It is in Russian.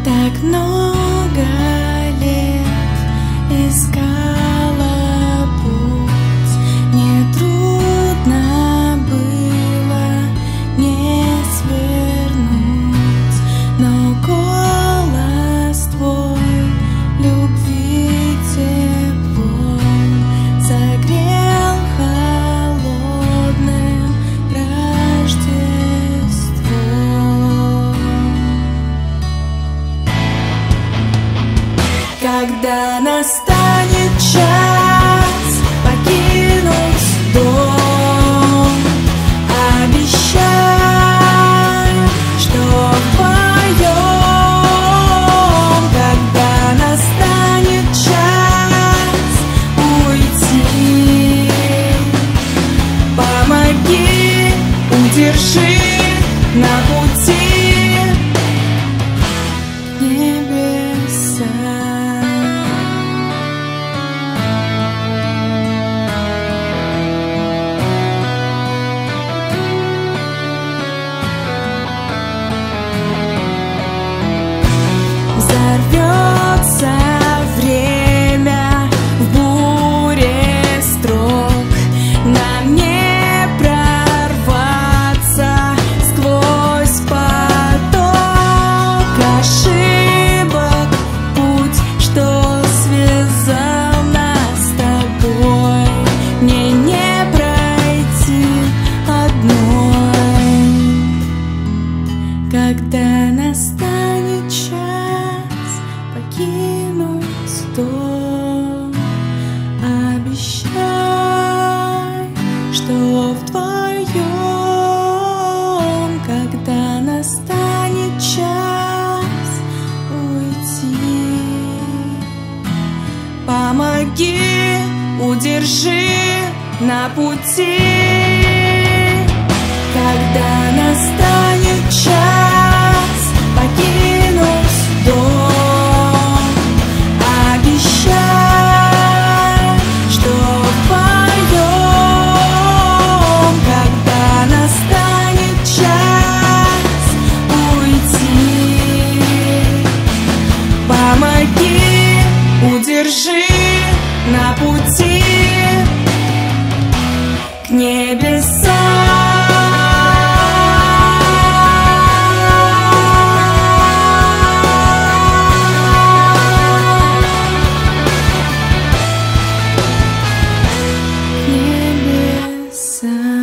Так много лет искала путь, нетрудно было не свернуть, но голос твой любви теплом согрел холодным Рождеством. Когда настанет час покинуть дом, обещай, что вдвоем. Когда настанет час уйти, помоги, удержи на пути небеса. Взорвется время в буре строк, нам не прорваться сквозь поток ошибок. Путь, что связал нас с тобой, мне не пройти одной. Когда настанет час покинуть дом, обещай, что вдвоем. Когда настанет час уйти, помоги, удержи на пути. Когда настанет час покинуть дом, обещай, что вдвоем. Когда настанет час уйти, помоги, удержи на пути к небесам. Небеса.